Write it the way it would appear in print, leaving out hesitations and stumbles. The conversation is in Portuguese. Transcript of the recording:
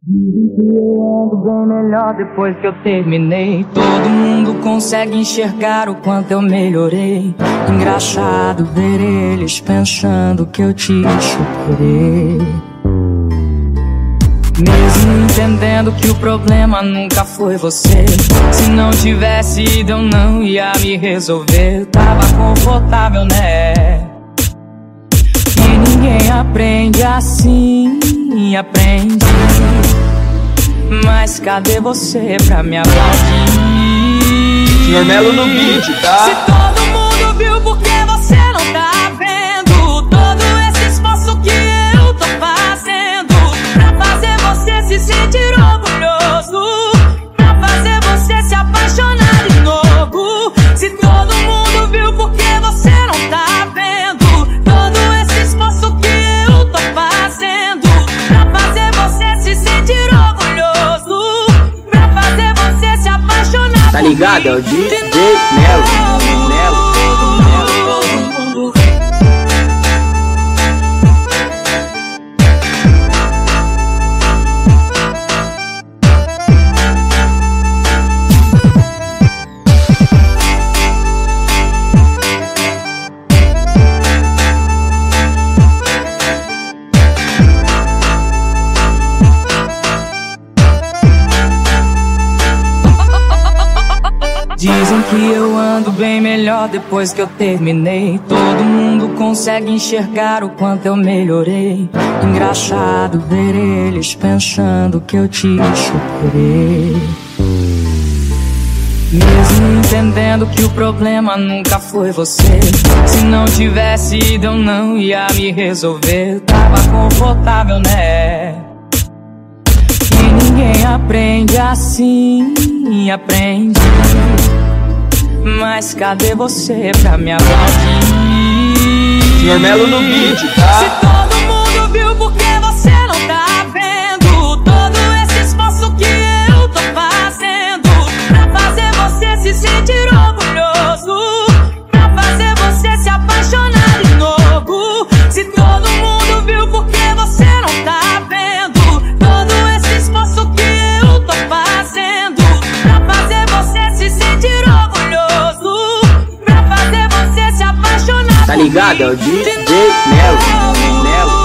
Dizem que eu ando bem melhor depois que eu terminei. Todo mundo consegue enxergar o quanto eu melhorei. Engraçado ver eles pensando que eu te superei, mesmo entendendo que o problema nunca foi você. Se não tivesse ido eu não ia me resolver. Eu tava confortável, né? E ninguém aprende assim, aprende. Mas cadê você pra me aplaudir? Senhor Melo no beat, tá? Se todo mundo viu, por que você não tá vendo? Todo esse esforço que eu tô fazendo pra fazer você se sentir orgulhoso, pra fazer você se apaixonar de novo. Se todo mundo viu, por que você não tá vendo? Todo esse esforço que eu tô fazendo pra fazer você se sentir orgulhoso, pra fazer você se apaixonar. Tá ligado? É o DJ Melo. Dizem que eu ando bem melhor depois que eu terminei. Todo mundo consegue enxergar o quanto eu melhorei. Engraçado ver eles pensando que eu te superei, mesmo entendendo que o problema nunca foi você. Se não tivesse ido eu não ia me resolver. Eu tava confortável, né? E ninguém aprende assim, aprende. Mas cadê você pra me aplaudir? Senhor Melo no beat, tá? Se todo mundo viu, por que você não tá vendo? Todo esse esforço que eu tô fazendo pra fazer você se sentir orgulhoso, pra fazer você se apaixonar de novo. Se todo mundo viu, por que você não tá vendo? Todo esse esforço que eu tô fazendo pra fazer você se sentir orgulhoso, pra fazer você se apaixonar. Tá ligado? É o DJ Melo.